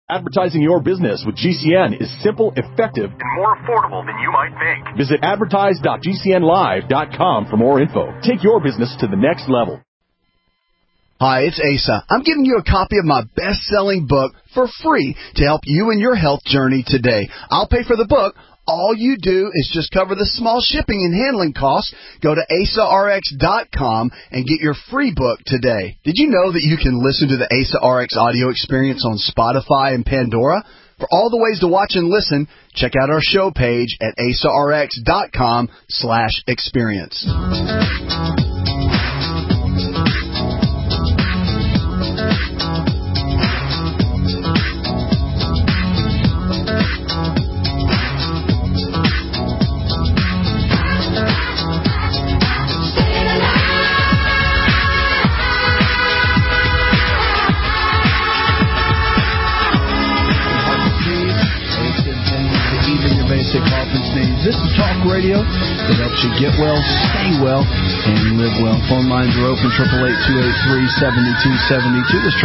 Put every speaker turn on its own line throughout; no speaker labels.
Advertising your business with GCN is simple, effective, and more affordable than you might think. Visit advertise.gcnlive.com for more info. Take your business to the next level.
Hi, it's Asa. I'm giving you a copy of my best-selling book for free to help you in your health journey today. I'll pay for the book. All you do is just cover the small shipping and handling costs. Go to AsaRx.com and get your free book today. Did you know that you can listen to the Asa RX audio experience on Spotify and Pandora? For all the ways to watch and listen, check out our show page at AsaRx.com/experience. This is Talk Radio that helps you get well, stay well, and live well. Phone lines are open, 888-283-7272. That's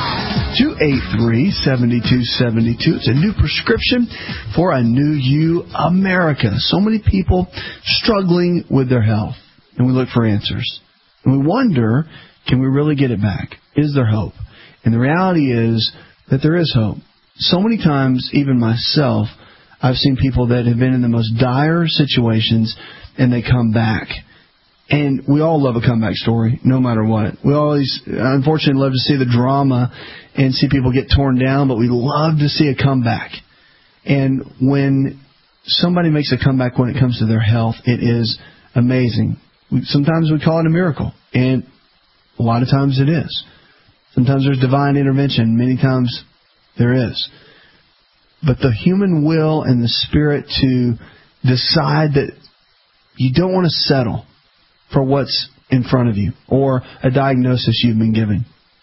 888-283-7272. It's a new prescription for a new you, America. So many people struggling with their health, and we look for answers. And we wonder, can we really get it back? Is there hope? And the reality is that there is hope. So many times, even myself, I've seen people that have been in the most dire situations, and they come back. And we all love a comeback story, no matter what. We always, unfortunately, love to see the drama and see people get torn down, but we love to see a comeback. And when somebody makes a comeback when it comes to their health, it is amazing. Sometimes we call it a miracle, and a lot of times it is. Sometimes there's divine intervention. Many times there is. But the human will and the spirit to decide that you don't want to settle for what's in front of you or a diagnosis you've been given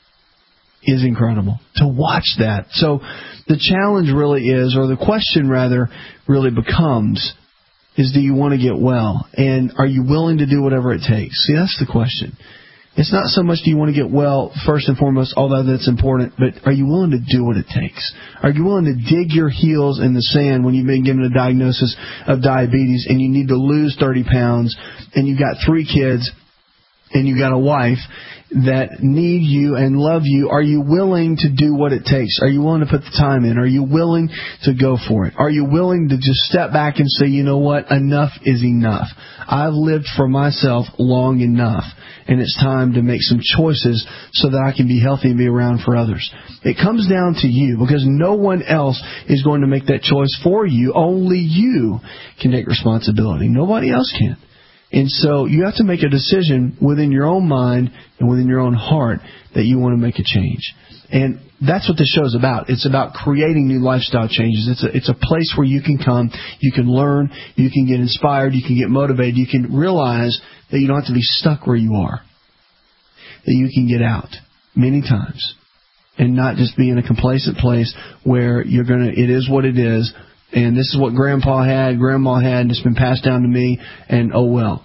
is incredible. To watch that. So the challenge really is, or the question rather, really becomes, is do you want to get well? And are you willing to do whatever it takes? See, that's the question. It's not so much do you want to get well, first and foremost, although that's important, but are you willing to do what it takes? Are you willing to dig your heels in the sand when you've been given a diagnosis of diabetes and you need to lose 30 pounds and you've got 3 kids and you've got a wife that need you and love you? Are you willing to do what it takes? Are you willing to put the time in? Are you willing to go for it? Are you willing to just step back and say, you know what, enough is enough. I've lived for myself long enough, and it's time to make some choices so that I can be healthy and be around for others. It comes down to you, because no one else is going to make that choice for you. Only you can take responsibility. Nobody else can. And so you have to make a decision within your own mind and within your own heart that you want to make a change. And that's what the show's about. It's about creating new lifestyle changes. It's a place where you can come, you can learn, you can get inspired, you can get motivated, you can realize that you don't have to be stuck where you are. That you can get out many times and not just be in a complacent place where it is what it is. And this is what Grandpa had, Grandma had, and it's been passed down to me, and oh well.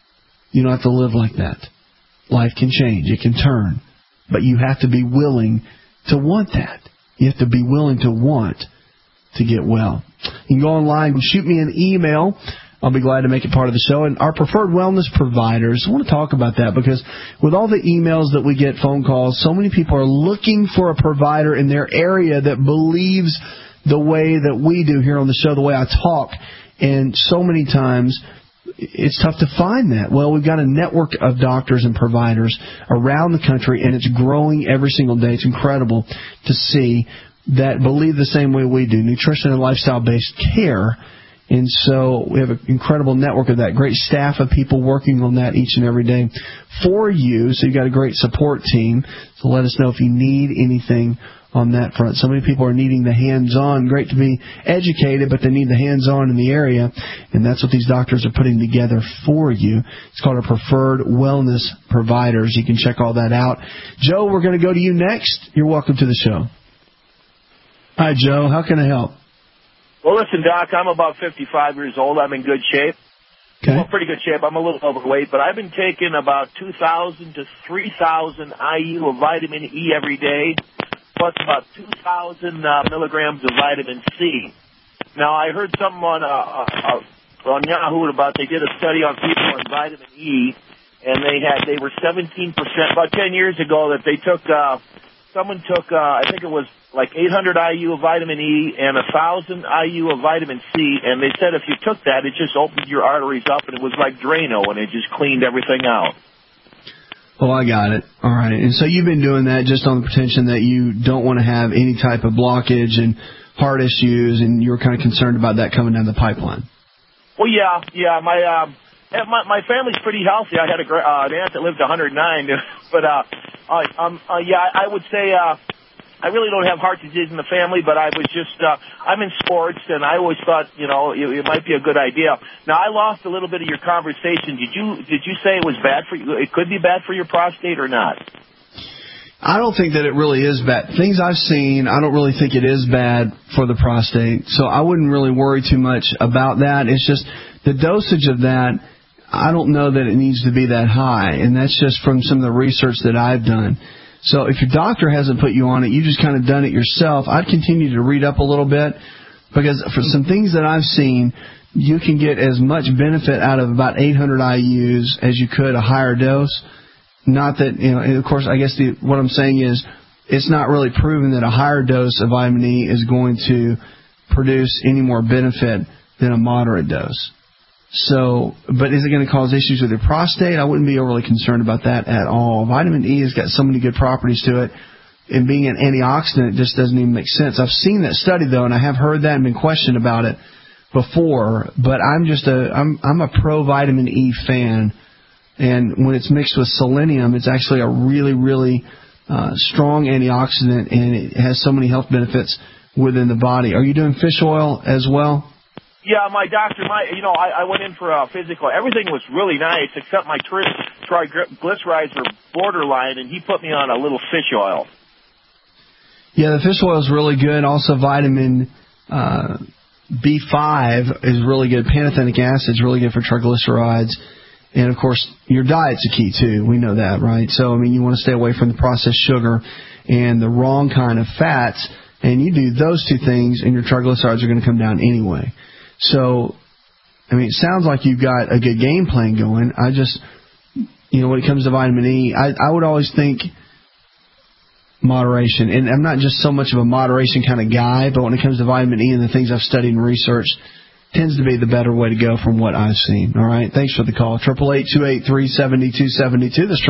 You don't have to live like that. Life can change. It can turn. But you have to be willing to want that. You have to be willing to want to get well. You can go online and shoot me an email. I'll be glad to make it part of the show. And our preferred wellness providers, I want to talk about that because with all the emails that we get, phone calls, so many people are looking for a provider in their area that believes the way that we do here on the show, the way I talk. And so many times it's tough to find that. Well, we've got a network of doctors and providers around the country, and it's growing every single day. It's incredible to see that believe the same way we do, nutrition and lifestyle-based care. And so we have an incredible network of that, great staff of people working on that each and every day for you. So you've got a great support team. So let us know if you need anything on that front. So many people are needing the hands-on. Great to be educated, but they need the hands-on in the area, and that's what these doctors are putting together for you. It's called our Preferred Wellness Providers. You can check all that out. Joe, we're going to go to you next. You're welcome to the show. Hi, Joe. How can I help?
Well, listen, Doc, I'm about 55 years old. I'm in good shape.
Okay.
Well, pretty good shape. I'm a little overweight, but I've been taking about 2,000 to 3,000 IU of vitamin E every day. plus about 2,000 milligrams of vitamin C. Now, I heard something on Yahoo about they did a study on people on vitamin E, and they were 17%, about 10 years ago, that they took, someone took, I think it was like 800 IU of vitamin E and 1,000 IU of vitamin C, and they said if you took that, it just opened your arteries up, and it was like Drano, and it just cleaned everything out.
Oh, I got it. All right. And so you've been doing that just on the pretension that you don't want to have any type of blockage and heart issues, and you were kind of concerned about that coming down the pipeline.
Well, yeah. My family's pretty healthy. I had an aunt that lived 109, but I would say I really don't have heart disease in the family, but I was just I'm in sports, and I always thought it might be a good idea. Now, I lost a little bit of your conversation. Did you say it was bad for you? It could be bad for your prostate or not?
I don't think that it really is bad. Things I've seen, I don't really think it is bad for the prostate, so I wouldn't really worry too much about that. It's just the dosage of that, I don't know that it needs to be that high, and that's just from some of the research that I've done. So if your doctor hasn't put you on it, you just kind of done it yourself, I'd continue to read up a little bit, because for some things that I've seen, you can get as much benefit out of about 800 IUs as you could a higher dose. Not that, and of course, I guess what I'm saying is it's not really proven that a higher dose of vitamin E is going to produce any more benefit than a moderate dose. So, but is it going to cause issues with your prostate? I wouldn't be overly concerned about that at all. Vitamin E has got so many good properties to it, and being an antioxidant just doesn't even make sense. I've seen that study, though, and I have heard that and been questioned about it before, but I'm a pro-vitamin E fan. And when it's mixed with selenium, it's actually a really, really strong antioxidant, and it has so many health benefits within the body. Are you doing fish oil as well?
Yeah, my doctor, I went in for a physical. Everything was really nice, except my triglycerides were borderline, and he put me on a little fish oil.
Yeah, the fish oil is really good. Also, vitamin B5 is really good. Pantothenic acid is really good for triglycerides. And, of course, your diet's a key, too. We know that, right? So, you want to stay away from the processed sugar and the wrong kind of fats. And you do those two things, and your triglycerides are going to come down anyway. So, it sounds like you've got a good game plan going. I just, when it comes to vitamin E, I would always think moderation. And I'm not just so much of a moderation kind of guy, but when it comes to vitamin E and the things I've studied and researched, tends to be the better way to go from what I've seen. All right, thanks for the call. 888-283-7272. That's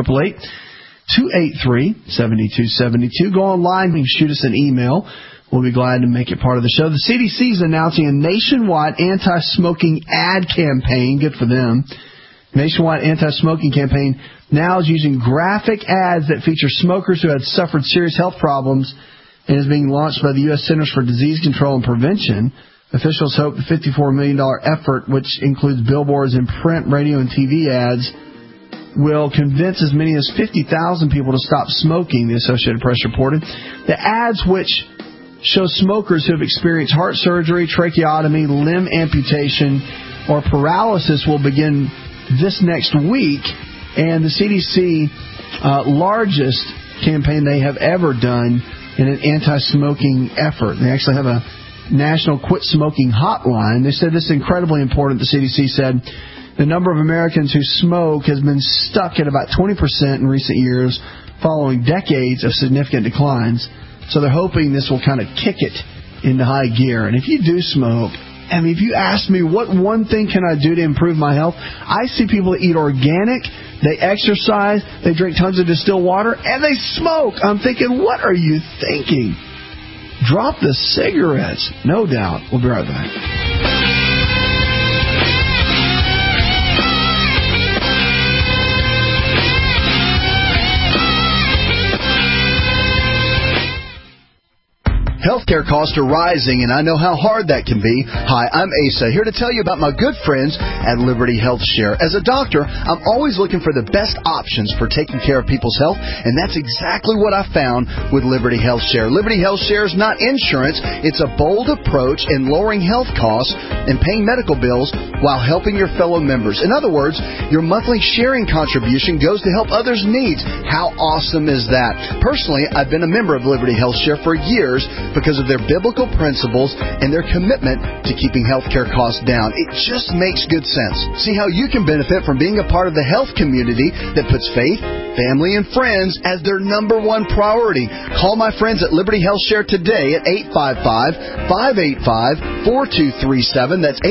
888-283-7272. Go online. You can shoot us an email. We'll be glad to make it part of the show. The CDC is announcing a nationwide anti-smoking ad campaign. Good for them. Nationwide anti-smoking campaign now is using graphic ads that feature smokers who had suffered serious health problems, and is being launched by the U.S. Centers for Disease Control and Prevention. Officials hope the $54 million effort, which includes billboards and print, radio, and TV ads, will convince as many as 50,000 people to stop smoking, the Associated Press reported. The ads, which show smokers who have experienced heart surgery, tracheotomy, limb amputation, or paralysis, will begin this next week. And the CDC largest campaign they have ever done in an anti-smoking effort. They actually have a National Quit Smoking Hotline. They said this is incredibly important. The CDC said the number of Americans who smoke has been stuck at about 20% in recent years, following decades of significant declines. So they're hoping this will kind of kick it into high gear. And if you do smoke, if you ask me what one thing can I do to improve my health, I see people that eat organic, they exercise, they drink tons of distilled water, and they smoke. I'm thinking, what are you thinking? Drop the cigarettes. No doubt. We'll be right back. Healthcare costs are rising, and I know how hard that can be. Hi, I'm Asa, here to tell you about my good friends at Liberty Health Share. As a doctor, I'm always looking for the best options for taking care of people's health, and that's exactly what I found with Liberty Health Share. Liberty Health Share is not insurance. It's a bold approach in lowering health costs and paying medical bills while helping your fellow members. In other words, your monthly sharing contribution goes to help others' needs. How awesome is that? Personally, I've been a member of Liberty Health Share for years because of their biblical principles and their commitment to keeping healthcare costs down. It just makes good sense. See how you can benefit from being a part of the health community that puts faith, family, and friends as their number one priority. Call my friends at Liberty Health Share today at 855-585-4237. That's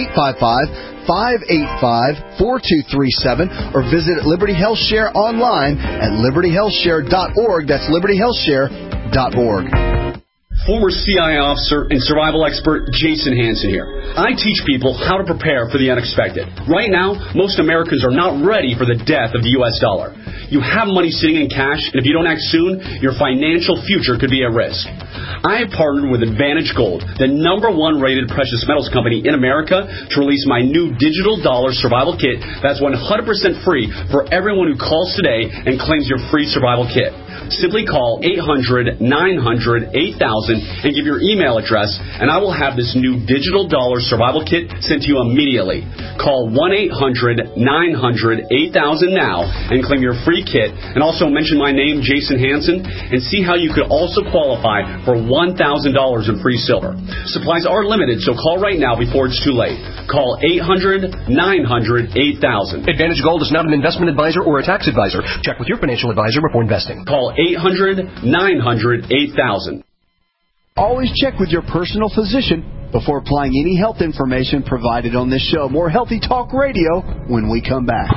855-585-4237, or visit Liberty Health Share online at libertyhealthshare.org. That's libertyhealthshare.org.
Former CIA officer and survival expert Jason Hansen here. I teach people how to prepare for the unexpected. Right now, most Americans are not ready for the death of the U.S. dollar. You have money sitting in cash, and if you don't act soon, your financial future could be at risk. I have partnered with Advantage Gold, the #1 rated precious metals company in America, to release my new digital dollar survival kit that's 100% free for everyone who calls today and claims your free survival kit. Simply call 800-900-8000 and give your email address, and I will have this new digital dollar survival kit sent to you immediately. Call 1-800-900-8000 now and claim your free kit, and also mention my name, Jason Hansen, and see how you could also qualify for $1,000 in free silver. Supplies are limited, so call right now before it's too late. Call 800-900-8000.
Advantage Gold is not an investment advisor or a tax advisor. Check with your financial advisor before investing.
Call 800-900-8000.
Always check with your personal physician before applying any health information provided on this show. More Healthy Talk Radio when we come back.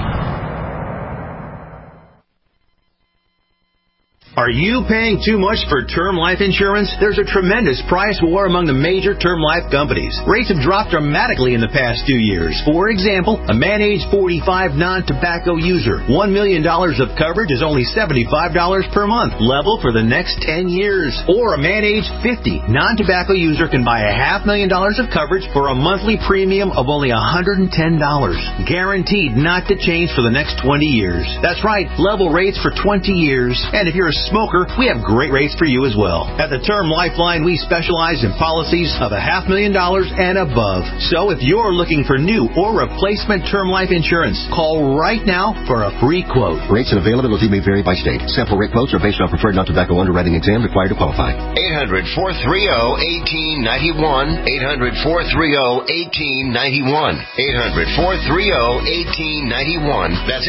Are you paying too much for term life insurance? There's a tremendous price war among the major term life companies. Rates have dropped dramatically in the past 2 years. For example, a man age 45 non-tobacco user, $1 million of coverage is only $75 per month, level for the next 10 years. Or a man age 50 non-tobacco user can buy $500,000 of coverage for a monthly premium of only $110, guaranteed not to change for the next 20 years. That's right, level rates for 20 years. And if you're a smoker, we have great rates for you as well. At the Term Lifeline, we specialize in policies of $500,000 and above. So if you're looking for new or replacement term life insurance, call right now for a free quote.
Rates and availability may vary by state. Sample rate quotes are based on preferred non-tobacco underwriting exam required to qualify.
800-430-1891. 800-430-1891. 800-430-1891. That's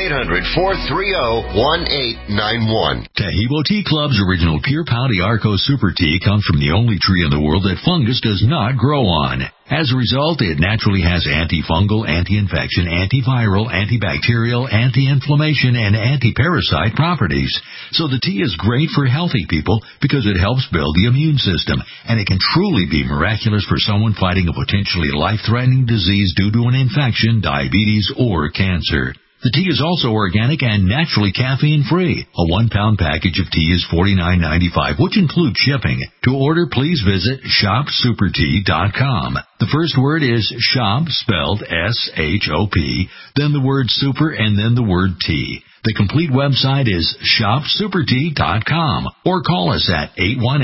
800-430-1891.
Taheebo Tea Club's original Pure Pouty Arco Super Tea comes from the only tree in the world that fungus does not grow on. As a result, it naturally has antifungal, anti-infection, antiviral, antibacterial, anti-inflammation, and anti-parasite properties. So the tea is great for healthy people because it helps build the immune system, and it can truly be miraculous for someone fighting a potentially life-threatening disease due to an infection, diabetes, or cancer. The tea is also organic and naturally caffeine-free. A 1-pound package of tea is $49.95, which includes shipping. To order, please visit shopsupertea.com. The first word is shop, spelled S-H-O-P, then the word super, and then the word tea. The complete website is shopsupertea.com, or call us at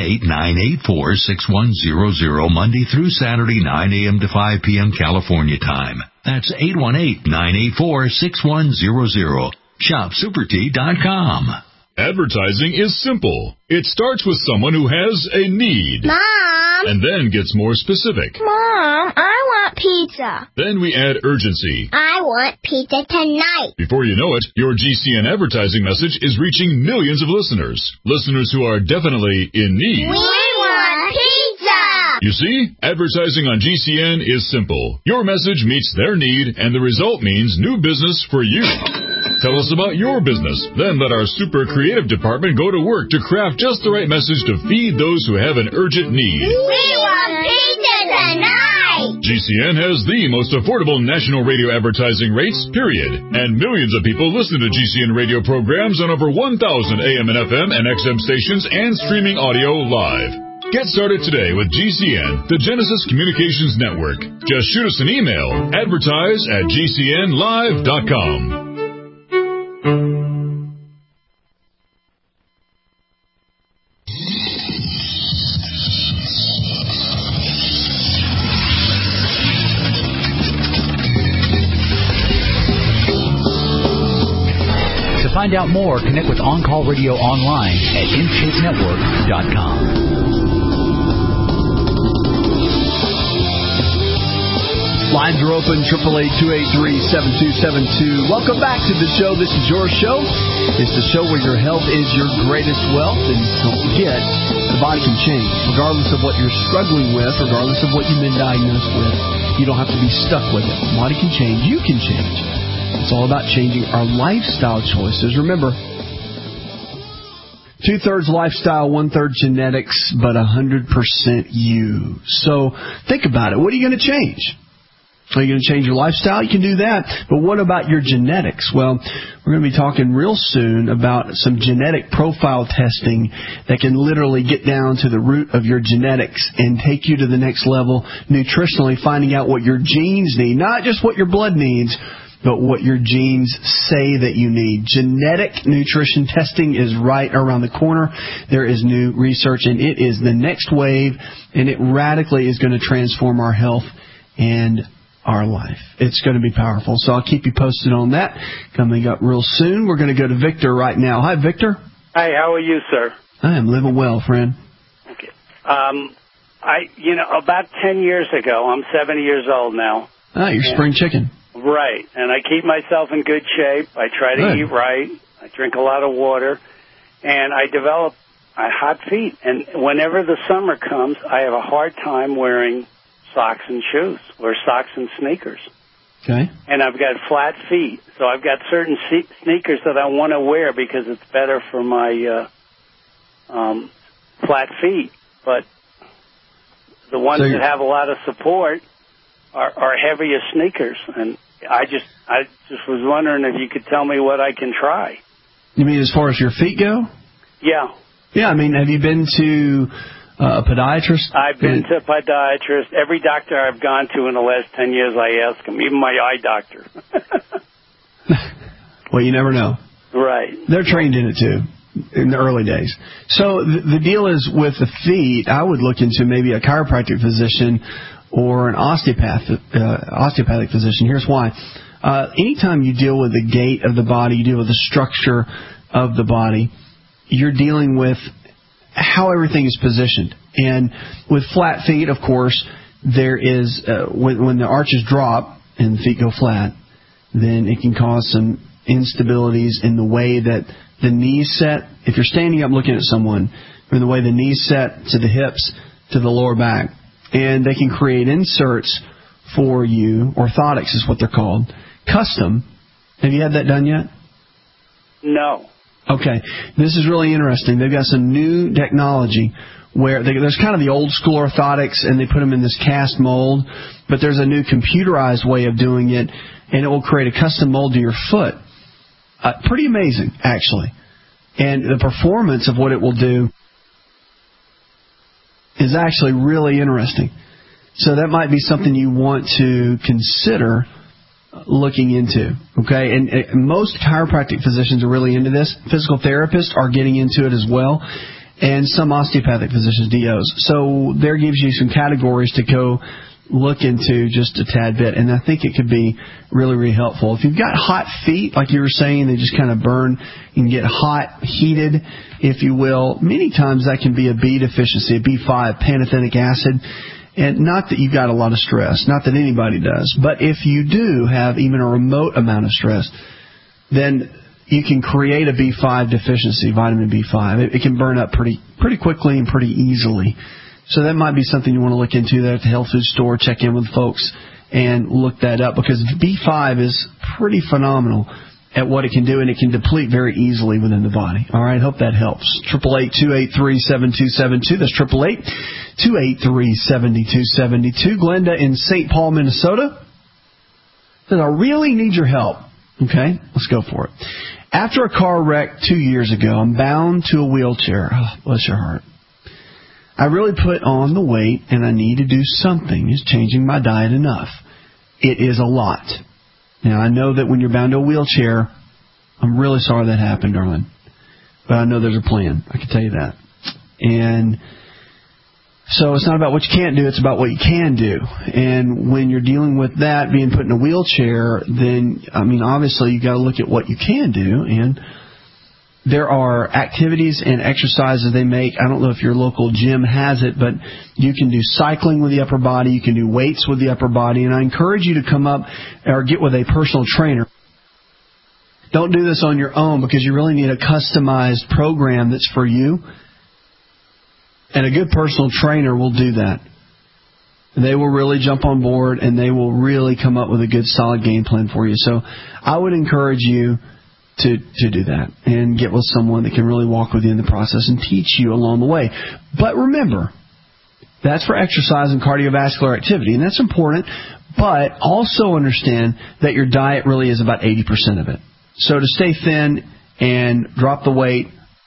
818-984-6100 Monday through Saturday, 9 a.m. to 5 p.m. California time. That's 818-984-6100. Shopsupertea.com.
Advertising is simple. It starts with someone who has a need.
Mom!
And then gets more specific.
Mom, I want pizza.
Then we add urgency.
I want pizza tonight.
Before you know it, your GCN advertising message is reaching millions of listeners. Listeners who are definitely in need.
We want pizza!
You see, advertising on GCN is simple. Your message meets their need, and the result means new business for you. Tell us about your business. Then let our super creative department go to work to craft just the right message to feed those who have an urgent need.
We want pizza tonight!
GCN has the most affordable national radio advertising rates, period. And millions of people listen to GCN radio programs on over 1,000 AM and FM and XM stations and streaming audio live. Get started today with GCN, the Genesis Communications Network. Just shoot us an email, advertise@gcnlive.com.
To find out more, connect with On Call Radio online at InShapeNetwork.com.
Lines are open, 888-283-7272. Welcome back to the show. This is your show. It's the show where your health is your greatest wealth. And don't forget, the body can change. Regardless of what you're struggling with, regardless of what you've been diagnosed with, you don't have to be stuck with it. The body can change. You can change. It's all about changing our lifestyle choices. Remember, 2/3 lifestyle, 1/3 genetics, but 100% you. So think about it. What are you going to change? Are you going to change your lifestyle? You can do that. But what about your genetics? Well, we're going to be talking real soon about some genetic profile testing that can literally get down to the root of your genetics and take you to the next level nutritionally, finding out what your genes need, not just what your blood needs, but what your genes say that you need. Genetic nutrition testing is right around the corner. There is new research, and it is the next wave, and it radically is going to transform our health and our life. It's going to be powerful. So I'll keep you posted on that. Coming up real soon, we're going to go to Victor right now. Hi, Victor.
Hi, how are you, sir?
I am living well, friend.
Okay. About 10 years ago, I'm 70 years old now.
You're spring chicken.
Right. And I keep myself in good shape. I try to eat right. I drink a lot of water. And I develop hot feet. And whenever the summer comes, I have a hard time wearing socks and shoes, or socks and sneakers.
Okay.
And I've got flat feet, so I've got certain sneakers that I want to wear because it's better for my flat feet. But the ones that have a lot of support are heavier sneakers, and I just was wondering if you could tell me what I can try.
You mean as far as your feet go?
Yeah.
Yeah, I mean, have you been to a podiatrist?
I've been to a podiatrist. Every doctor I've gone to in the last 10 years, I ask them, even my eye doctor.
Well, you never know.
Right.
They're trained in it, too, in the early days. So the deal is with the feet, I would look into maybe a chiropractic physician or an osteopathic physician. Here's why. Anytime you deal with the gait of the body, you deal with the structure of the body, you're dealing with how everything is positioned. And with flat feet, of course, there is, when the arches drop and the feet go flat, then it can cause some instabilities in the way that the knees set. If you're standing up looking at someone, or the way the knees set to the hips, to the lower back, and they can create inserts for you, orthotics is what they're called, custom. Have you had that done yet?
No.
Okay. This is really interesting. They've got some new technology where there's kind of the old school orthotics, and they put them in this cast mold, but there's a new computerized way of doing it, and it will create a custom mold to your foot. Pretty amazing, actually. And the performance of what it will do is actually really interesting. So that might be something you want to consider looking into, okay? And most chiropractic physicians are really into this. Physical therapists are getting into it as well, and some osteopathic physicians, DOs. So there gives you some categories to go look into just a tad bit, and I think it could be really, really helpful. If you've got hot feet, like you were saying, they just kind of burn, you can get hot, heated, if you will. Many times that can be a B deficiency, a B5, pantothenic acid. And not that you've got a lot of stress, not that anybody does, but if you do have even a remote amount of stress, then you can create a B5 deficiency, vitamin B5. It can burn up pretty quickly and pretty easily. So that might be something you want to look into there at the health food store. Check in with folks and look that up, because B5 is pretty phenomenal at what it can do, and it can deplete very easily within the body. All right, hope that helps. 888-283-7272. That's 888-283-7272. Glenda in St. Paul, Minnesota says, I really need your help. Okay, let's go for it. After a car wreck 2 years ago, I'm bound to a wheelchair. Oh, bless your heart. I really put on the weight, and I need to do something. Is changing my diet enough? It is a lot. Now, I know that when you're bound to a wheelchair, I'm really sorry that happened, darling. But I know there's a plan. I can tell you that. And so it's not about what you can't do, it's about what you can do. And when you're dealing with that, being put in a wheelchair, then, obviously you've got to look at what you can do. And there are activities and exercises they make. I don't know if your local gym has it, but you can do cycling with the upper body. You can do weights with the upper body. And I encourage you to come up or get with a personal trainer. Don't do this on your own because you really need a customized program that's for you. And a good personal trainer will do that. They will really jump on board and they will really come up with a good solid game plan for you. So I would encourage you to do that and get with someone that can really walk with you in the process and teach you along the way. But remember, that's for exercise and cardiovascular activity, and that's important. But also understand that your diet really is about 80% of it. So to stay thin and drop the weight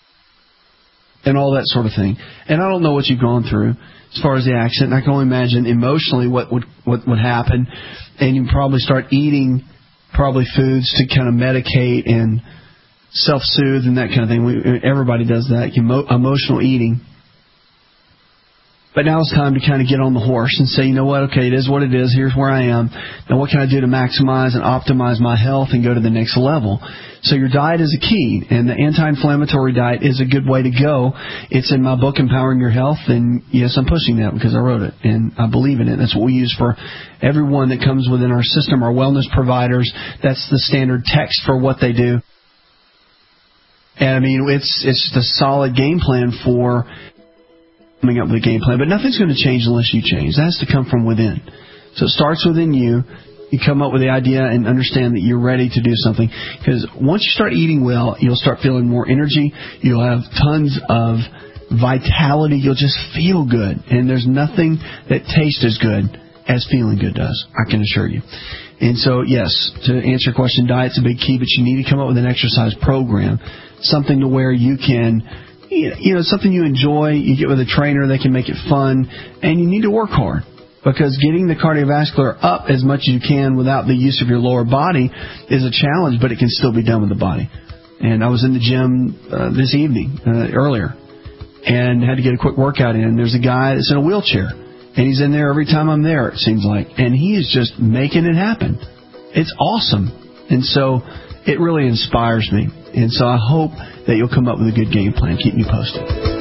and all that sort of thing. And I don't know what you've gone through as far as the accident. I can only imagine emotionally what would happen. And you probably start eating foods to kind of medicate and self-soothe and that kind of thing. Everybody does that, emotional eating. But now it's time to kind of get on the horse and say, you know what, okay, it is what it is. Here's where I am. Now what can I do to maximize and optimize my health and go to the next level? So your diet is a key, and the anti-inflammatory diet is a good way to go. It's in my book, Empowering Your Health, and yes, I'm pushing that because I wrote it, and I believe in it. That's what we use for everyone that comes within our system, our wellness providers. That's the standard text for what they do. And, it's just a solid game plan for coming up with a game plan, but nothing's going to change unless you change. That has to come from within. So it starts within you. You come up with the idea and understand that you're ready to do something. Because once you start eating well, you'll start feeling more energy. You'll have tons of vitality. You'll just feel good. And there's nothing that tastes as good as feeling good does, I can assure you. And so, yes, to answer your question, diet's a big key, but you need to come up with an exercise program, something to where you can, something you enjoy. You get with a trainer, they can make it fun, and you need to work hard. Because getting the cardiovascular up as much as you can without the use of your lower body is a challenge, but it can still be done with the body. And I was in the gym this evening, earlier, and had to get a quick workout in. There's a guy that's in a wheelchair, and he's in there every time I'm there, it seems like. And he is just making it happen. It's awesome. And so it really inspires me. And so I hope that you'll come up with a good game plan. Keep me posted.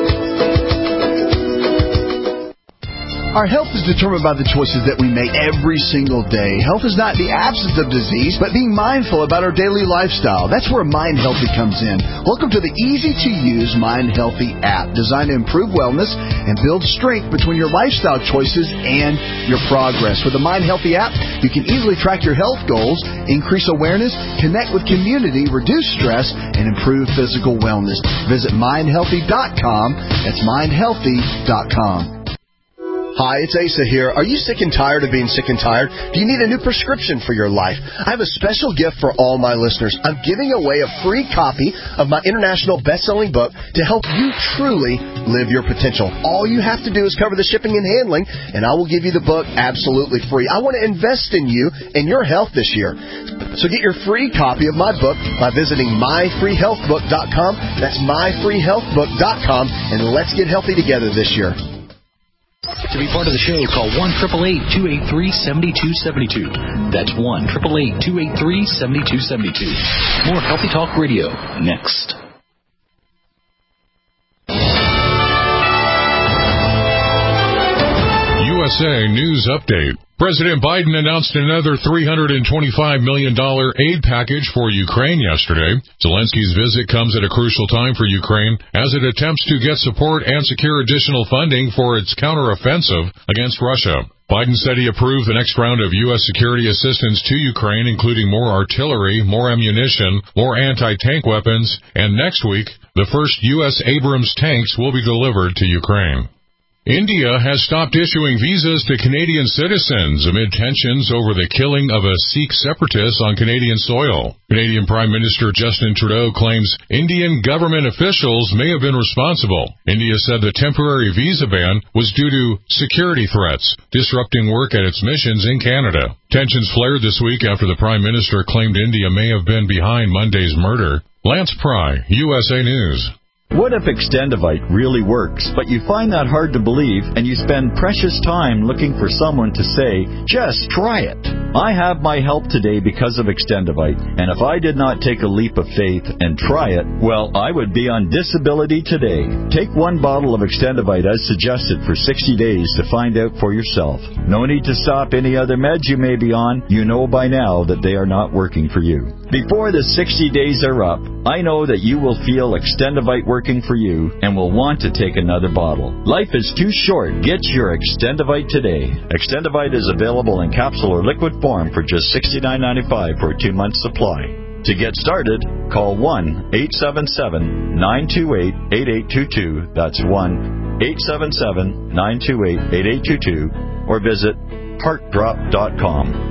Our health is determined by the choices that we make every single day. Health is not the absence of disease, but being mindful about our daily lifestyle. That's where Mind Healthy comes in. Welcome to the easy-to-use Mind Healthy app, designed to improve wellness and build strength between your lifestyle choices and your progress. With the Mind Healthy app, you can easily track your health goals, increase awareness, connect with community, reduce stress, and improve physical wellness. Visit mindhealthy.com. That's mindhealthy.com. Hi, it's Asa here. Are you sick and tired of being sick and tired? Do you need a new prescription for your life? I have a special gift for all my listeners. I'm giving away a free copy of my international best-selling book to help you truly live your potential. All you have to do is cover the shipping and handling, and I will give you the book absolutely free. I want to invest in you and your health this year. So get your free copy of my book by visiting myfreehealthbook.com. That's myfreehealthbook.com, and let's get healthy together this year.
To be part of the show, call 1-888-283-7272. That's 1-888-283-7272. More Healthy Talk Radio next.
USA News Update. President Biden announced another $325 million aid package for Ukraine yesterday. Zelensky's visit comes at a crucial time for Ukraine as it attempts to get support and secure additional funding for its counteroffensive against Russia. Biden said he approved the next round of U.S. security assistance to Ukraine, including more artillery, more ammunition, more anti-tank weapons, and next week, the first U.S. Abrams tanks will be delivered to Ukraine.
India has stopped issuing visas to Canadian citizens amid tensions over the killing of a Sikh separatist on Canadian soil. Canadian Prime Minister Justin Trudeau claims Indian government officials may have been responsible. India said the temporary visa ban was due to security threats, disrupting work at its missions in Canada. Tensions flared this week after the Prime Minister claimed India may have been behind Monday's murder. Lance Pry, USA News.
What if Extendivite really works, but you find that hard to believe and you spend precious time looking for someone to say, just try it? I have my help today because of Extendivite, and if I did not take a leap of faith and try it, well, I would be on disability today. Take one bottle of Extendivite as suggested for 60 days to find out for yourself. No need to stop any other meds you may be on. You know by now that they are not working for you. Before the 60 days are up, I know that you will feel Extendivite working for you and will want to take another bottle. Life is too short. Get your Extendivite today. Extendivite is available in capsule or liquid form for just $69.95 for a 2-month supply. To get started, call 1-877-928-8822. That's 1-877-928-8822. Or visit heartdrop.com.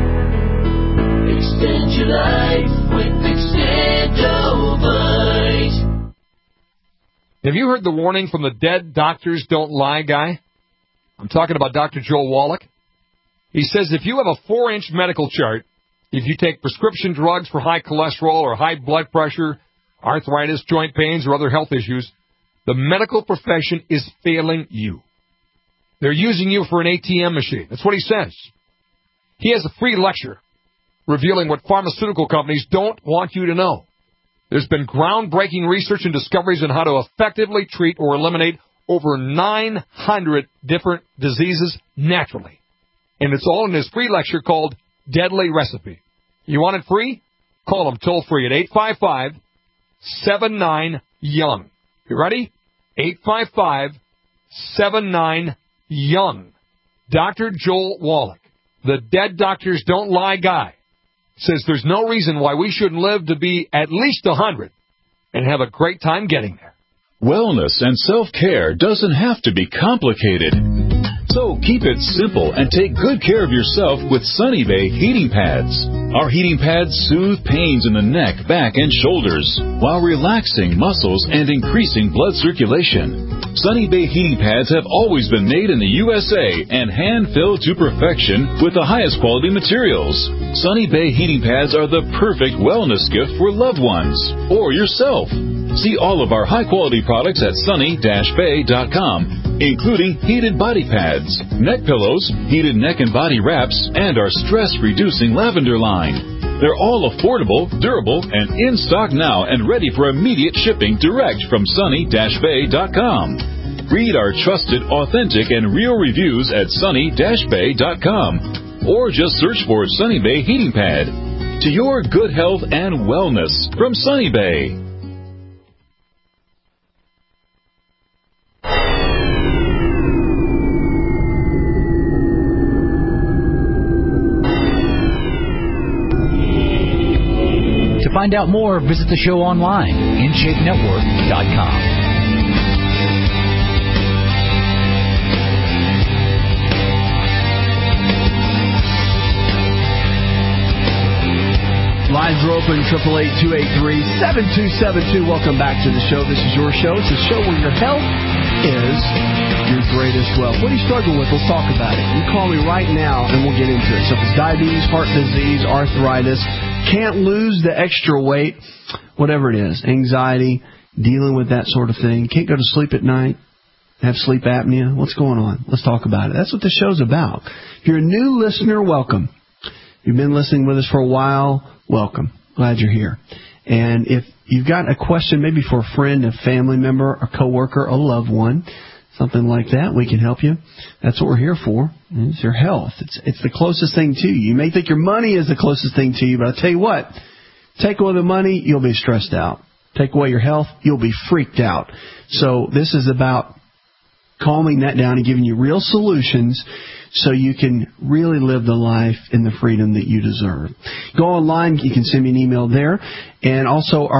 Extend your life with Extendovite.
Have you heard the warning from the Dead Doctors Don't Lie guy? I'm talking about Dr. Joel Wallach. He says if you have a 4-inch medical chart, if you take prescription drugs for high cholesterol or high blood pressure, arthritis, joint pains, or other health issues, the medical profession is failing you. They're using you for an ATM machine. That's what he says. He has a free lecture revealing what pharmaceutical companies don't want you to know. There's been groundbreaking research and discoveries on how to effectively treat or eliminate over 900 different diseases naturally. And it's all in his free lecture called Deadly Recipe. You want it free? Call him toll-free at 855-79-YOUNG. You ready? 855-79-YOUNG. Dr. Joel Wallach, the Dead Doctors Don't Lie guy, says there's no reason why we shouldn't live to be at least 100 and have a great time getting there.
Wellness and self-care doesn't have to be complicated. So keep it simple and take good care of yourself with Sunny Bay heating pads. Our heating pads soothe pains in the neck, back, and shoulders while relaxing muscles and increasing blood circulation. Sunny Bay heating pads have always been made in the USA and hand-filled to perfection with the highest quality materials. Sunny Bay heating pads are the perfect wellness gift for loved ones or yourself. See all of our high-quality products at sunny-bay.com, including heated body pads, neck pillows, heated neck and body wraps, and our stress-reducing lavender line. They're all affordable, durable, and in stock now and ready for immediate shipping direct from sunny-bay.com. Read our trusted, authentic, and real reviews at sunny-bay.com, or just search for Sunny Bay Heating Pad. To your good health and wellness from Sunny Bay.
To find out more, visit the show online, InShapeNetwork.com.
Lines are open, 888-283-7272. Welcome back to the show. This is your show. It's a show where your health is your greatest wealth. What are you struggling with? Let's talk about it. You call me right now, and we'll get into it. So if it's diabetes, heart disease, arthritis, can't lose the extra weight, whatever it is, anxiety, dealing with that sort of thing, can't go to sleep at night, have sleep apnea, what's going on? Let's talk about it. That's what the show's about. If you're a new listener, welcome. If you've been listening with us for a while, welcome. Glad you're here. And if you've got a question maybe for a friend, a family member, a coworker, a loved one, something like that, we can help you. That's what we're here for. It's your health. It's the closest thing to you. You may think your money is the closest thing to you, but I'll tell you what, take away the money, you'll be stressed out. Take away your health, you'll be freaked out. So this is about calming that down and giving you real solutions so you can really live the life in the freedom that you deserve. Go online. You can send me an email there. And also our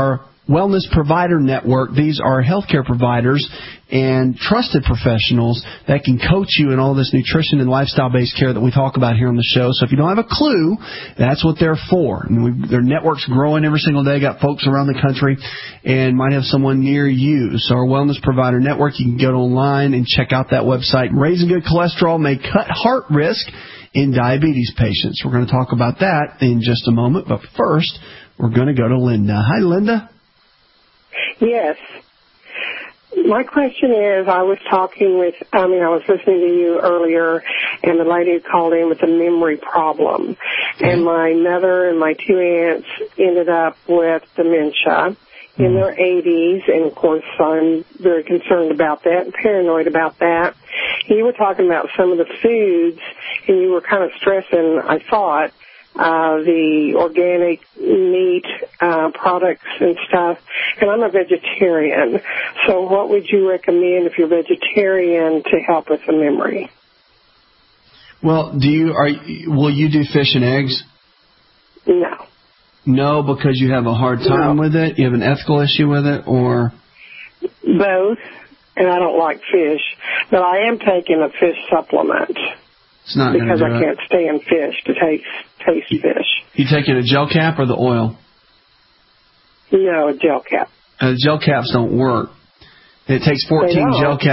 Wellness Provider Network. These are healthcare providers and trusted professionals that can coach you in all this nutrition and lifestyle-based care that we talk about here on the show. So if you don't have a clue, that's what they're for. Their network's growing every single day. Got folks around the country and might have someone near you. So our Wellness Provider Network, you can go online and check out that website. Raising good cholesterol may cut heart risk in diabetes patients. We're going to talk about that in just a moment. But first, we're going to go to Linda. Hi, Linda.
Yes. My question is, I was listening to you earlier, and the lady who called in with a memory problem. And my mother and my 2 aunts ended up with dementia in their 80s, and of course I'm very concerned about that and paranoid about that. You were talking about some of the foods, and you were kind of stressing, I thought, the organic meat products and stuff. And I'm a vegetarian. So what would you recommend if you're vegetarian to help with the memory?
Well, will you do fish and eggs?
No.
No, because you have a hard time with it? You have an ethical issue with it, or?
Both, and I don't like fish. But I am taking a fish supplement.
It's not
because I can't stand fish to taste fish.
You taking a gel cap or the oil?
No, a gel cap.
Gel caps don't work. It takes 14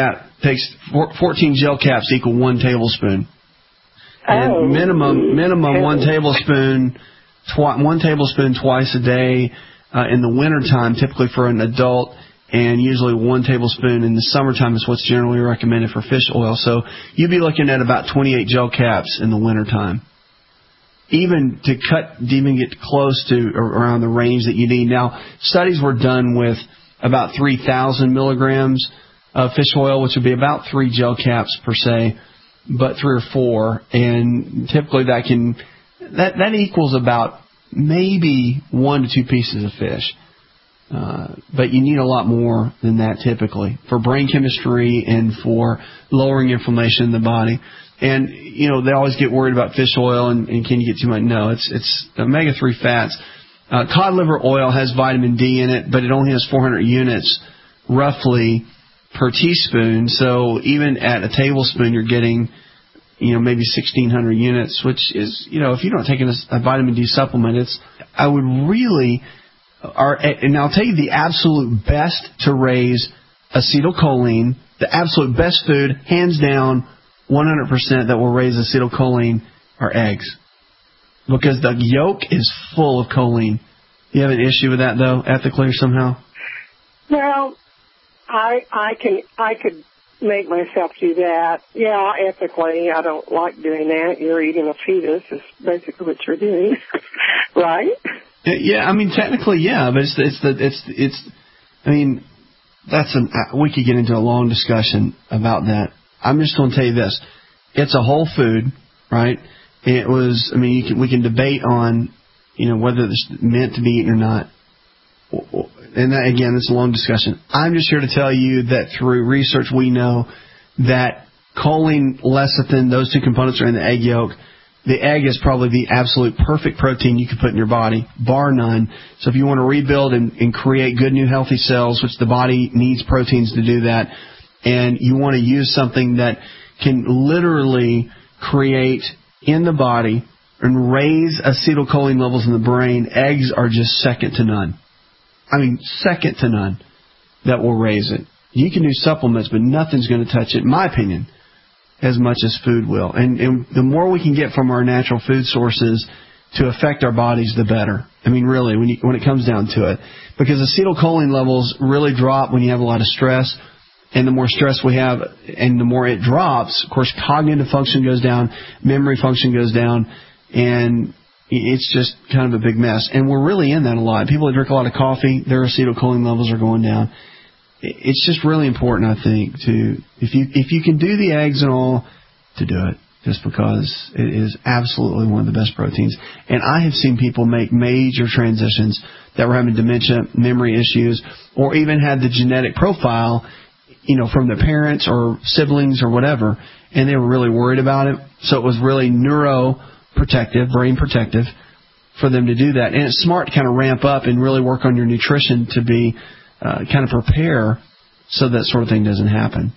gel caps equal 1 tablespoon. And minimum 1 tablespoon, 1 tablespoon twice a day in the wintertime, typically for an adult, and usually 1 tablespoon in the summertime is what's generally recommended for fish oil. So you'd be looking at about 28 gel caps in the wintertime. Even to get close to around the range that you need. Now, studies were done with about 3,000 milligrams of fish oil, which would be about 3 gel caps per se, but 3 or 4. And typically that equals about maybe 1 to 2 pieces of fish. But you need a lot more than that typically for brain chemistry and for lowering inflammation in the body. And, they always get worried about fish oil and can you get too much? No, it's omega-3 fats. Cod liver oil has vitamin D in it, but it only has 400 units roughly per teaspoon. So even at a tablespoon, you're getting, maybe 1,600 units, which is, if you're not taking a vitamin D supplement, and I'll tell you the absolute best to raise acetylcholine, the absolute best food, hands down, 100% that will raise acetylcholine are eggs. Because the yolk is full of choline. You have an issue with that, though, ethically or somehow?
Well, I could make myself do that. Yeah, ethically, I don't like doing that. You're eating a fetus is basically what you're doing, right?
Yeah, technically, yeah, but we could get into a long discussion about that. I'm just going to tell you this. It's a whole food, right? We can debate on, whether it's meant to be eaten or not. And that, again, it's a long discussion. I'm just here to tell you that through research we know that choline, lecithin, those 2 components are in the egg yolk. The egg is probably the absolute perfect protein you can put in your body, bar none. So if you want to rebuild and create good new healthy cells, which the body needs proteins to do that, and you want to use something that can literally create in the body and raise acetylcholine levels in the brain, eggs are just second to none. Second to none that will raise it. You can do supplements, but nothing's going to touch it, in my opinion, as much as food will. And the more we can get from our natural food sources to affect our bodies, the better. Really, when it comes down to it. Because acetylcholine levels really drop when you have a lot of stress. And the more stress we have and the more it drops, of course, cognitive function goes down, memory function goes down, and it's just kind of a big mess. And we're really in that a lot. People that drink a lot of coffee, their acetylcholine levels are going down. It's just really important, I think, if you can do the eggs and all, to do it, just because it is absolutely one of the best proteins. And I have seen people make major transitions that were having dementia, memory issues, or even had the genetic profile, from their parents or siblings or whatever, and they were really worried about it. So it was really neuroprotective, brain protective, for them to do that. And it's smart to kind of ramp up and really work on your nutrition to be kind of prepare so that sort of thing doesn't happen.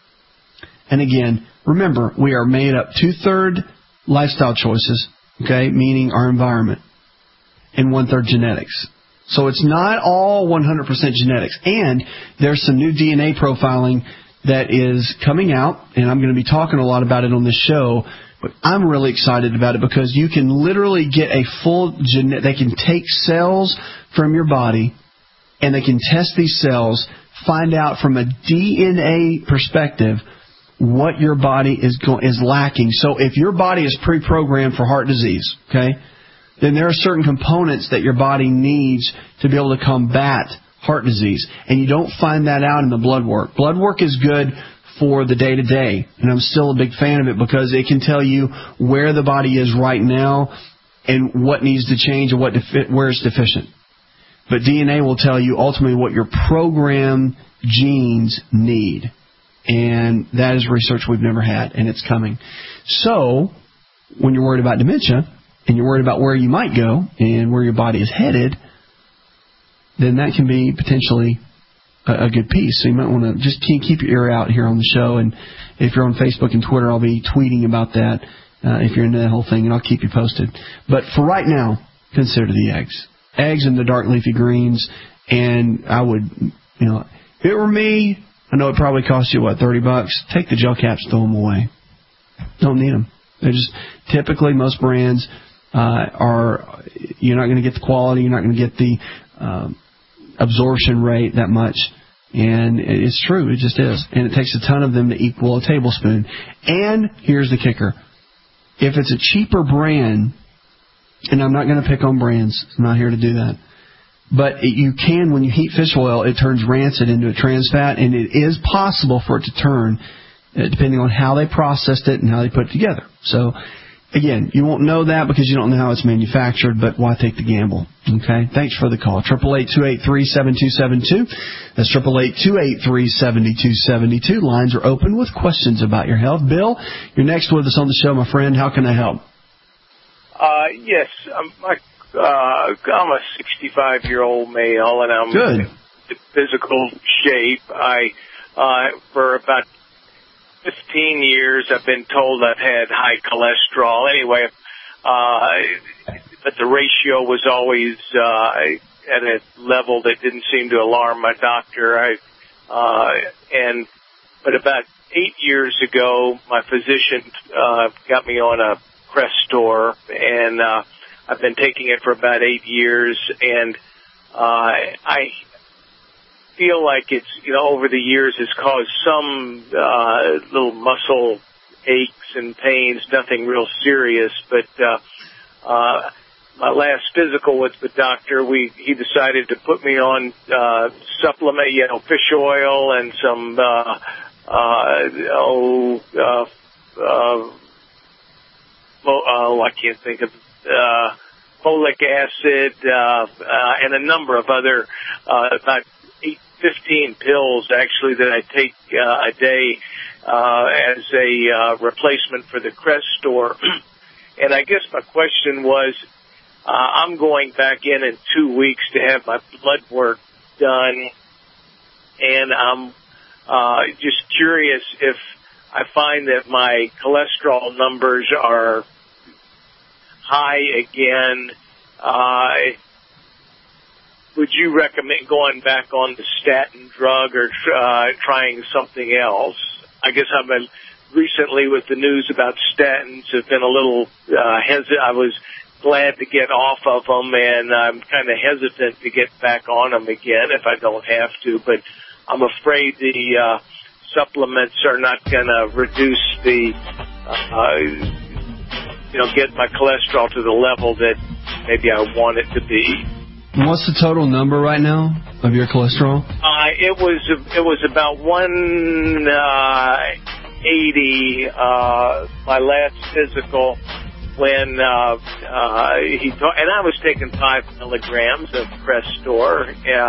And again, remember, we are made up 2/3 lifestyle choices, okay, meaning our environment, and 1/3 genetics. So it's not all 100% genetics. And there's some new DNA profiling that is coming out, and I'm going to be talking a lot about it on this show, but I'm really excited about it because you can literally get a full they can take cells from your body, and they can test these cells, find out from a DNA perspective what your body is lacking. So if your body is pre-programmed for heart disease, okay, then there are certain components that your body needs to be able to combat heart disease. And you don't find that out in the blood work. Blood work is good for the day-to-day, and I'm still a big fan of it because it can tell you where the body is right now and what needs to change and where it's deficient. But DNA will tell you ultimately what your programmed genes need. And that is research we've never had, and it's coming. So when you're worried about dementia and you're worried about where you might go and where your body is headed, then that can be potentially a good piece. So you might want to just keep your ear out here on the show. And if you're on Facebook and Twitter, I'll be tweeting about that if you're into that whole thing, and I'll keep you posted. But for right now, consider the eggs. Eggs and the dark leafy greens. And I would, if it were me, I know it probably costs you, $30? Take the gel caps, throw them away. Don't need them. They're just typically most brands you're not going to get the quality, you're not going to get the absorption rate that much. And it's true, it just is. And it takes a ton of them to equal a tablespoon. And here's the kicker. If it's a cheaper brand, and I'm not going to pick on brands, I'm not here to do that, but you can, when you heat fish oil, it turns rancid into a trans fat, and it is possible for it to turn, depending on how they processed it and how they put it together. So, again, you won't know that because you don't know how it's manufactured, but why take the gamble? Okay? Thanks for the call. 888-283-7272. That's 888-283-7272. Lines are open with questions about your health. Bill, you're next with us on the show, my friend. How can I help?
Yes. I'm a 65-year-old male, and I'm in physical shape. For about 15 years, I've been told I've had high cholesterol. Anyway, but the ratio was always at a level that didn't seem to alarm my doctor. But about 8 years ago, my physician got me on a Crestor, and I've been taking it for about 8 years, and I feel like it's, over the years has caused some little muscle aches and pains, nothing real serious, but my last physical with the doctor, he decided to put me on supplement, fish oil and some I can't think of folic acid and a number of other about 15 pills actually that I take a day as a replacement for the Crestor. And I guess my question was, I'm going back in 2 weeks to have my blood work done, and I'm just curious if I find that my cholesterol numbers are high again. Would you recommend going back on the statin drug or trying something else? I guess I've been recently with the news about statins have been a little hesitant. I was glad to get off of them, and I'm kind of hesitant to get back on them again if I don't have to. But I'm afraid the supplements are not going to reduce the, get my cholesterol to the level that maybe I want it to be.
What's the total number right now of your cholesterol?
It was about 180 my last physical when he told, and I was taking 5 milligrams of Crestor,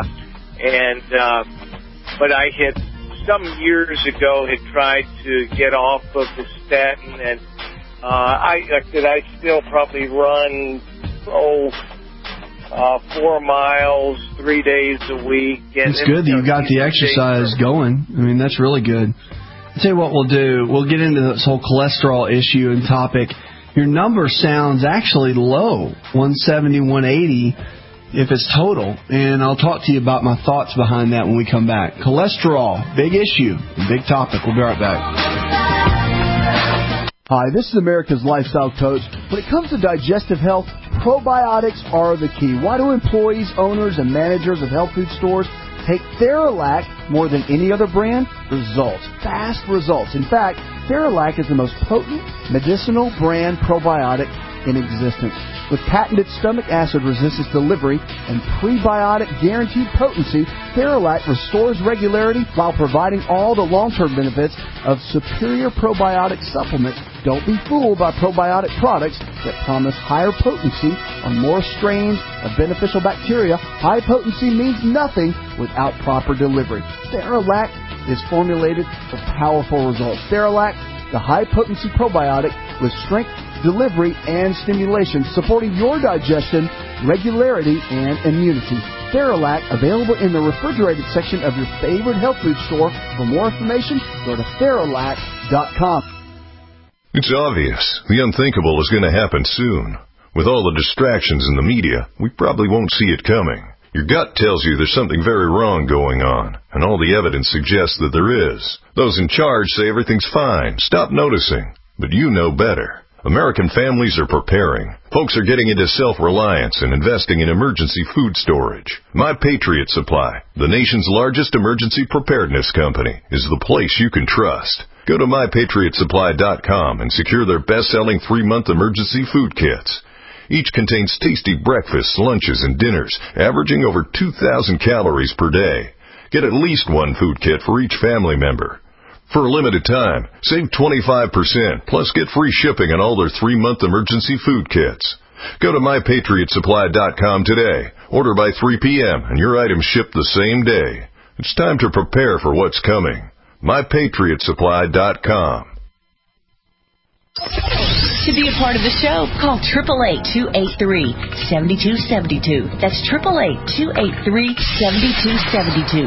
but I had some years ago had tried to get off of the statin, and I still probably run 4 miles, 3 days a week. And
it's good that you got the exercise going. I mean, that's really good. I'll tell you what we'll do. We'll get into this whole cholesterol issue and topic. Your number sounds actually low, 170, 180, if it's total. And I'll talk to you about my thoughts behind that when we come back. Cholesterol, big issue, big topic. We'll be right back.
Hi, this is America's Lifestyle Coach. When it comes to digestive health, probiotics are the key. Why do employees, owners, and managers of health food stores take Theralac more than any other brand? Results. Fast results. In fact, Theralac is the most potent medicinal brand probiotic in existence. With patented stomach acid resistance delivery and prebiotic guaranteed potency, Theralac restores regularity while providing all the long-term benefits of superior probiotic supplements. Don't be fooled by probiotic products that promise higher potency on more strains of beneficial bacteria. High potency means nothing without proper delivery. Theralac is formulated for powerful results. Theralac, the high-potency probiotic with strength, delivery, and stimulation, supporting your digestion, regularity, and immunity. Theralac, available in the refrigerated section of your favorite health food store. For more information, go to Theralac.com.
It's obvious. The unthinkable is going to happen soon. With all the distractions in the media, we probably won't see it coming. Your gut tells you there's something very wrong going on, and all the evidence suggests that there is. Those in charge say everything's fine. Stop noticing. But you know better. American families are preparing. Folks are getting into self-reliance and investing in emergency food storage. My Patriot Supply, the nation's largest emergency preparedness company, is the place you can trust. Go to MyPatriotSupply.com and secure their best-selling 3-month emergency food kits. Each contains tasty breakfasts, lunches, and dinners, averaging over 2,000 calories per day. Get at least one food kit for each family member. For a limited time, save 25%, plus get free shipping on all their 3-month emergency food kits. Go to MyPatriotSupply.com today. Order by 3 p.m. and your items ship the same day. It's time to prepare for what's coming. MyPatriotSupply.com.
To be a part of the show, call 888-283-7272. That's 888-283-7272.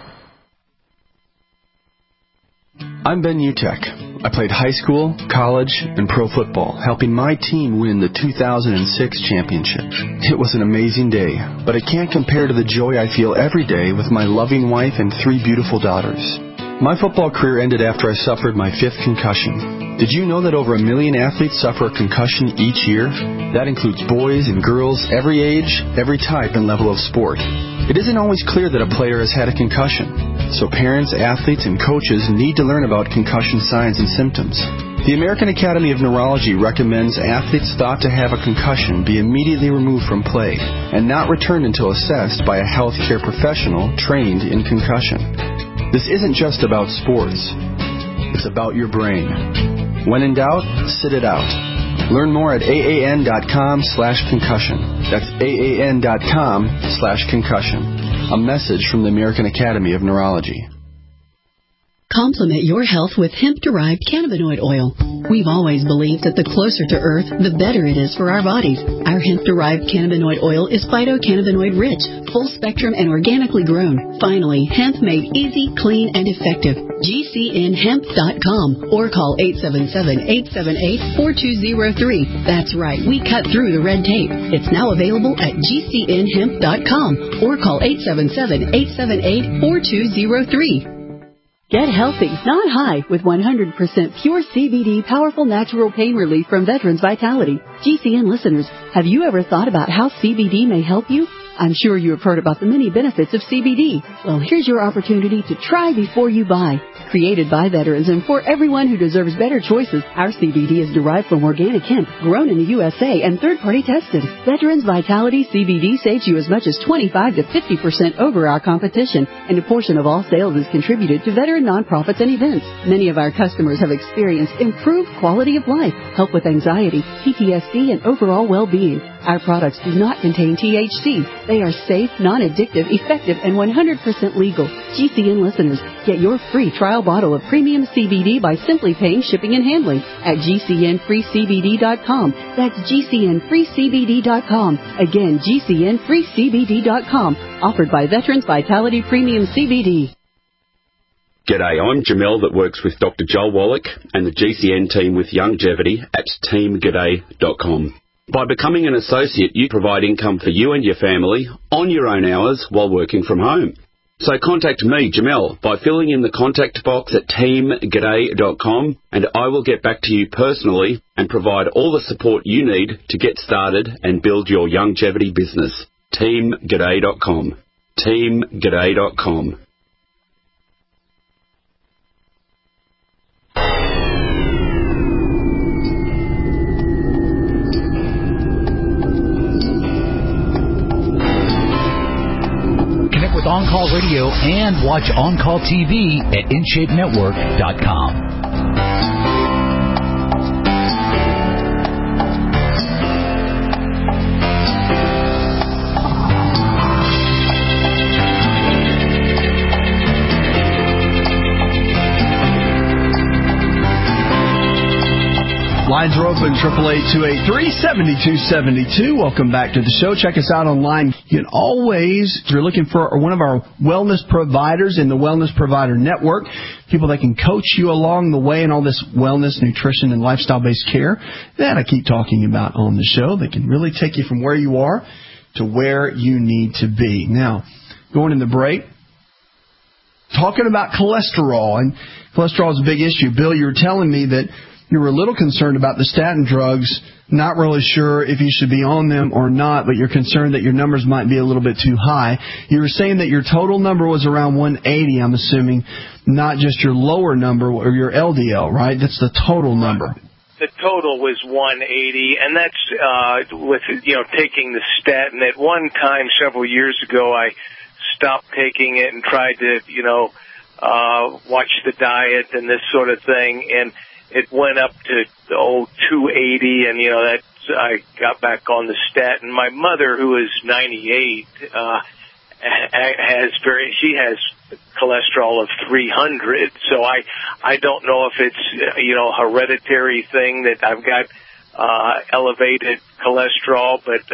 I'm Ben Utek. I played high school, college, and pro football, helping my team win the 2006 championship. It was an amazing day, but it can't compare to the joy I feel every day with my loving wife and 3 beautiful daughters. My football career ended after I suffered my 5th concussion. Did you know that over 1 million athletes suffer a concussion each year? That includes boys and girls, every age, every type and level of sport. It isn't always clear that a player has had a concussion, so parents, athletes, and coaches need to learn about concussion signs and symptoms. The American Academy of Neurology recommends athletes thought to have a concussion be immediately removed from play and not returned until assessed by a healthcare professional trained in concussion. This isn't just about sports. It's about your brain. When in doubt, sit it out. Learn more at AAN.com/concussion. That's AAN.com/concussion. A message from the American Academy of Neurology.
Complement your health with hemp-derived cannabinoid oil. We've always believed that the closer to Earth, the better it is for our bodies. Our hemp-derived cannabinoid oil is phytocannabinoid-rich, full-spectrum, and organically grown. Finally, hemp made easy, clean, and effective. GCNhemp.com or call 877-878-4203. That's right, we cut through the red tape. It's now available at GCNhemp.com or call 877-878-4203. Get healthy, not high, with 100% pure CBD powerful natural pain relief from Veterans Vitality. GCN listeners, have you ever thought about how CBD may help you? I'm sure you have heard about the many benefits of CBD. Well, here's your opportunity to try before you buy. Created by veterans and for everyone who deserves better choices, our CBD is derived from organic hemp, grown in the USA, and third-party tested. Veterans Vitality CBD saves you as much as 25 to 50% over our competition, and a portion of all sales is contributed to veteran nonprofits and events. Many of our customers have experienced improved quality of life, help with anxiety, PTSD, and overall well-being. Our products do not contain THC. They are safe, non-addictive, effective, and 100% legal. GCN listeners, get your free trial bottle of premium CBD by simply paying shipping and handling at GCNFreeCBD.com. That's GCNFreeCBD.com. Again, GCNFreeCBD.com. Offered by Veterans Vitality Premium CBD.
G'day, I'm Jamel that works with Dr. Joel Wallach and the GCN team with Longevity at teamg'day.com. By becoming an associate, you provide income for you and your family on your own hours while working from home. So contact me, Jamel, by filling in the contact box at teamg'day.com, and I will get back to you personally and provide all the support you need to get started and build your longevity business. teamg'day.com. teamg'day.com.
With On Call Radio and watch On Call TV at InShapeNetwork.com.
Lines are open, 888-283-7272. Welcome back to the show. Check us out online. You can always, if you're looking for one of our wellness providers in the Wellness Provider Network, people that can coach you along the way in all this wellness, nutrition, and lifestyle-based care that I keep talking about on the show. They can really take you from where you are to where you need to be. Now, going in the break, talking about cholesterol, and cholesterol is a big issue. Bill, you were telling me that you were a little concerned about the statin drugs, not really sure if you should be on them or not, but you're concerned that your numbers might be a little bit too high. You were saying that your total number was around 180, I'm assuming, not just your lower number or your LDL, right? That's the total number.
The total was 180, and that's with taking the statin. At one time, several years ago, I stopped taking it and tried to watch the diet and this sort of thing, and it went up to 280, and I got back on the statin. My mother, who is 98, she has cholesterol of 300. So I don't know if it's a hereditary thing that I've got elevated cholesterol, but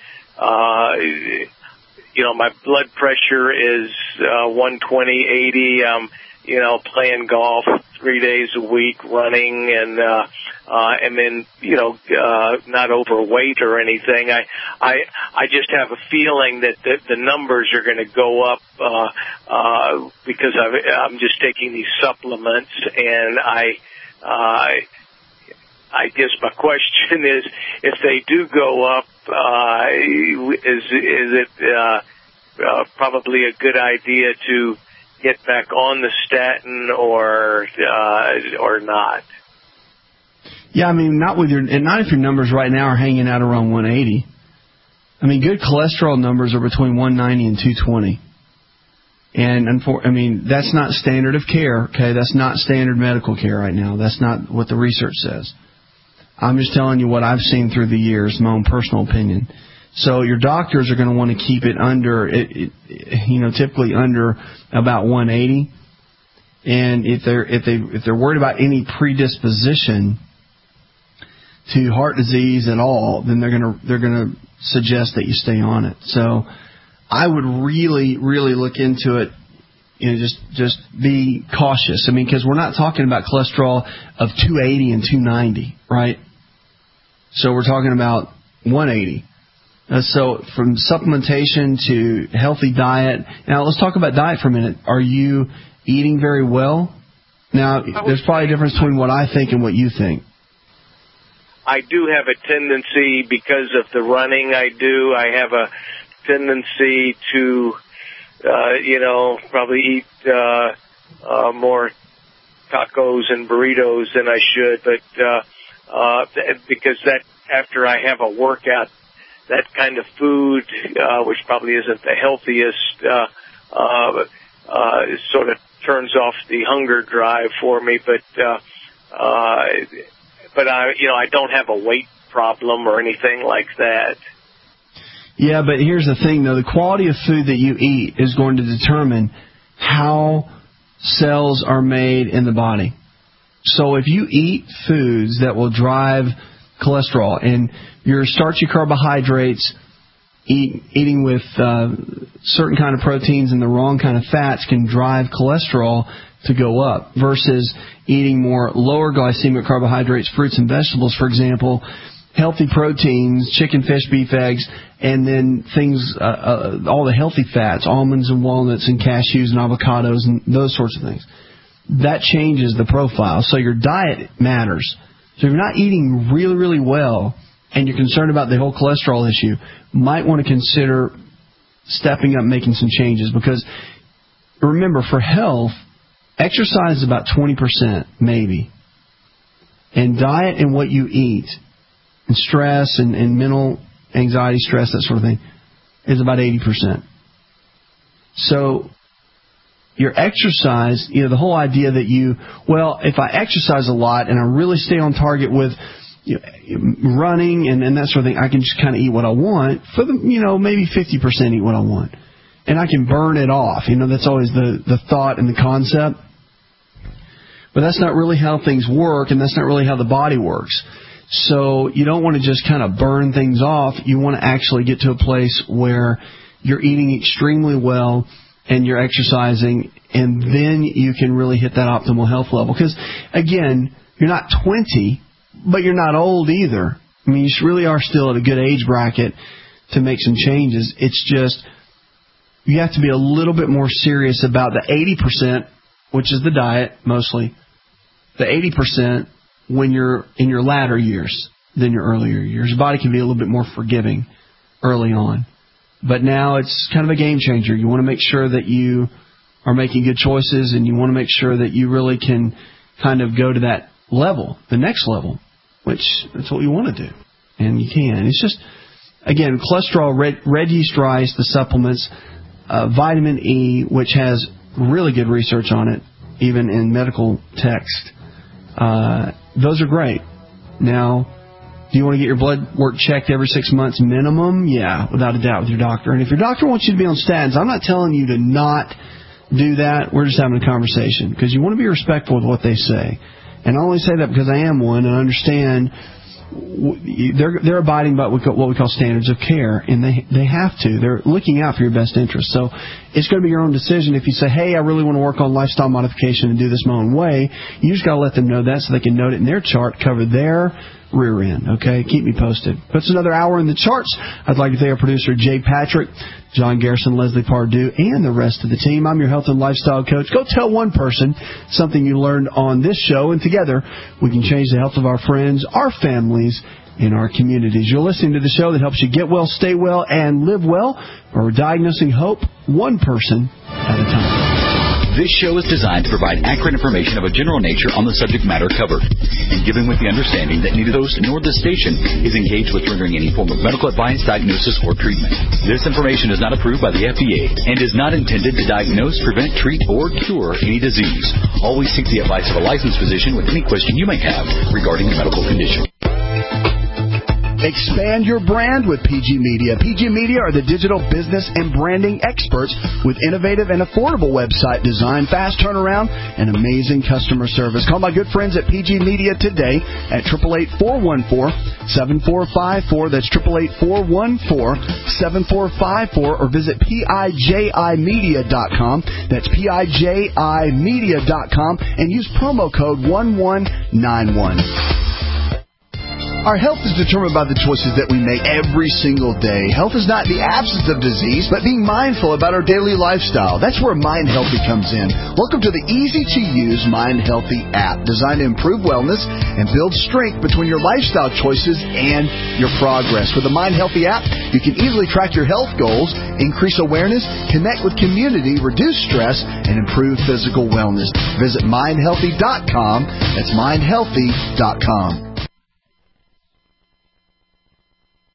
my blood pressure is 120/80. Playing golf 3 days a week, running, and then not overweight or anything. I just have a feeling that the numbers are going to go up because I'm just taking these supplements, and I guess my question is, if they do go up, is it probably a good idea to get back on the statin or not?
Yeah, I mean, not if your numbers right now are hanging out around 180. I mean, good cholesterol numbers are between 190 and 220. And that's not standard of care, okay? That's not standard medical care right now. That's not what the research says. I'm just telling you what I've seen through the years, my own personal opinion. So your doctors are going to want to keep it under, typically under about 180. And if they're worried about any predisposition to heart disease at all, then they're going to suggest that you stay on it. So I would really, really look into it. Just be cautious. I mean, because we're not talking about cholesterol of 280 and 290, right? So we're talking about 180. So from supplementation to healthy diet. Now let's talk about diet for a minute. Are you eating very well? Now there's probably a difference between what I think and what you think.
I do have a tendency, because of the running I do, I have a tendency to, probably eat more tacos and burritos than I should. But because that after I have a workout, that kind of food, which probably isn't the healthiest, sort of turns off the hunger drive for me. But I don't have a weight problem or anything like that.
Yeah, but here's the thing, though. The quality of food that you eat is going to determine how cells are made in the body. So if you eat foods that will drive cholesterol and your starchy carbohydrates, eating with certain kind of proteins and the wrong kind of fats can drive cholesterol to go up versus eating more lower glycemic carbohydrates, fruits and vegetables, for example, healthy proteins, chicken, fish, beef, eggs, and then things, all the healthy fats, almonds and walnuts and cashews and avocados and those sorts of things. That changes the profile. So your diet matters. So if you're not eating really, really well and you're concerned about the whole cholesterol issue, might want to consider stepping up, making some changes. Because remember, for health, exercise is about 20%, maybe. And diet and what you eat, and stress and mental anxiety, stress, that sort of thing, is about 80%. So your exercise, the whole idea that if I exercise a lot and I really stay on target with running and that sort of thing, I can just kind of eat what I want for maybe 50% eat what I want. And I can burn it off. That's always the thought and the concept. But that's not really how things work, and that's not really how the body works. So you don't want to just kind of burn things off. You want to actually get to a place where you're eating extremely well and you're exercising, and then you can really hit that optimal health level. Because, again, you're not 20, but you're not old either. I mean, you really are still at a good age bracket to make some changes. It's just you have to be a little bit more serious about the 80%, which is the diet mostly, the 80% when you're in your latter years than your earlier years. Your body can be a little bit more forgiving early on. But now it's kind of a game changer. You want to make sure that you are making good choices, and you want to make sure that you really can kind of go to that level, the next level, which that's what you want to do. And you can. It's just, again, cholesterol, red yeast rice, the supplements, vitamin E, which has really good research on it, even in medical text. Those are great. Now, do you want to get your blood work checked every 6 months minimum? Yeah, without a doubt, with your doctor. And if your doctor wants you to be on statins, I'm not telling you to not do that. We're just having a conversation, because you want to be respectful of what they say. And I only say that because I am one, and I understand they're abiding by what we call standards of care, and they have to. They're looking out for your best interest. So it's going to be your own decision. If you say, hey, I really want to work on lifestyle modification and do this my own way, you just got to let them know that so they can note it in their chart, cover their rear end. Okay, keep me posted. That's another hour in the charts. I'd like to thank our producer, Jay Patrick, John Garrison, Leslie Pardue, and the rest of the team. I'm your health and lifestyle coach. Go tell one person something you learned on this show, and together we can change the health of our friends, our families, and our communities. You're listening to the show that helps you get well, stay well, and live well. We're diagnosing hope one person at a time.
This show is designed to provide accurate information of a general nature on the subject matter covered, and given with the understanding that neither host nor the station is engaged with rendering any form of medical advice, diagnosis, or treatment. This information is not approved by the FDA and is not intended to diagnose, prevent, treat, or cure any disease. Always seek the advice of a licensed physician with any question you may have regarding a medical condition.
Expand your brand with PG Media. PG Media are the digital business and branding experts with innovative and affordable website design, fast turnaround, and amazing customer service. Call my good friends at PG Media today at 888-414-7454. That's 888-414-7454, or visit PIJImedia.com. That's PIJImedia.com, and use promo code 1191. Our health is determined by the choices that we make every single day. Health is not the absence of disease, but being mindful about our daily lifestyle. That's where Mind Healthy comes in. Welcome to the easy-to-use Mind Healthy app, designed to improve wellness and build strength between your lifestyle choices and your progress. With the Mind Healthy app, you can easily track your health goals, increase awareness, connect with community, reduce stress, and improve physical wellness. Visit mindhealthy.com. That's mindhealthy.com.